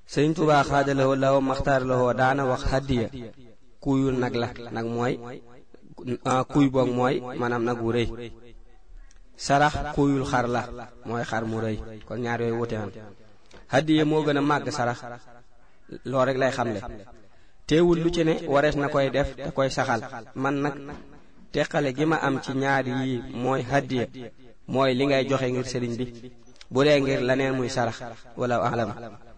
Sëriñ Tuubaa xaadalawoo law maxtaar lawoo daana wax hadiya kuyul nag la nag mooy kuy boog mooy maanaam nag wu rëy sarax kuyul xar la mooy xar mu rëy kon ñaar yooyu wute na hadiya moo gën a màgg sarax loo rek lay xamle teewul lu ci ne warees na koy def te koy saxal man nag teqale gi ma am ci ñaar yi mooy hadiya mooy li ngay joxe ngir sëriñ bi bu dee ngir laneen muy sarax wala alam